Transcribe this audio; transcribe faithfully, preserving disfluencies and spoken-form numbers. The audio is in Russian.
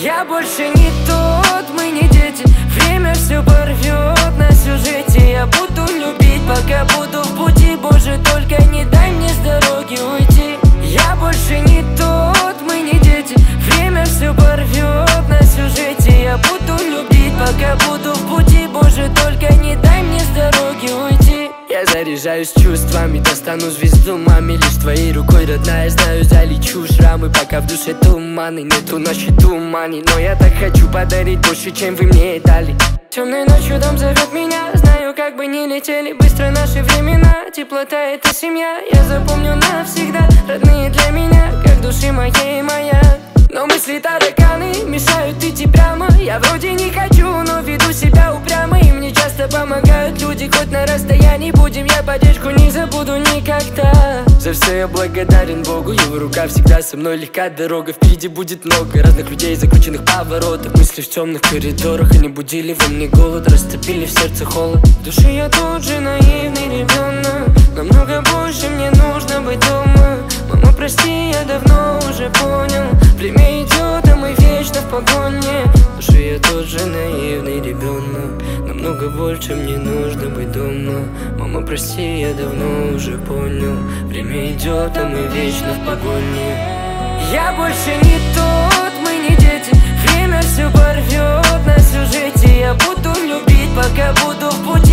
Я больше не тот, мы не дети. Время все порвет на сюжете. Я буду любить, пока буду в пути. Боже, только не дай мне с дороги уйти. Я больше не тот, мы не дети. Время все порвет на сюжете. Я буду любить, пока буду в пути. Боже, только не дай мне с дороги уйти. Я заряжаюсь чувствами, достану звезду маме. Лишь твоей рукой, родная, знаю, залечу шрамы. Пока в душе туманы, нету на счету мани. Но я так хочу подарить больше, чем вы мне дали. Темной ночью дом зовет меня. Знаю, как бы не летели быстро наши времена. Теплота — это семья, я запомню навсегда. Родные для меня, как души моей моя. Но мысли тараканы мешают идти прямо. Я вроде не хочу, но веду себя упрямо. И мне часто помогают люди, хоть на расстоянии. Будем, я поддержку не забуду никогда. За все я благодарен Богу, его рука всегда со мной. Легка дорога, впереди будет много разных людей, закрученных поворотах. Мысли в темных коридорах, они будили во мне голод, растопили в сердце холод. В душе я тот же наивный ребенок. Намного больше мне нужно быть дома. Мама, прости, я давно уже понял. Время идет, а мы вечно в погоне. В душе я тот же наивный ребенок. Намного больше мне нужно быть дома. Мама, прости, я давно уже понял. Время идет, а мы вечно в погоне. Я больше не тот, мы не дети. Время все порвет на сюжете. Я буду любить, пока буду в пути.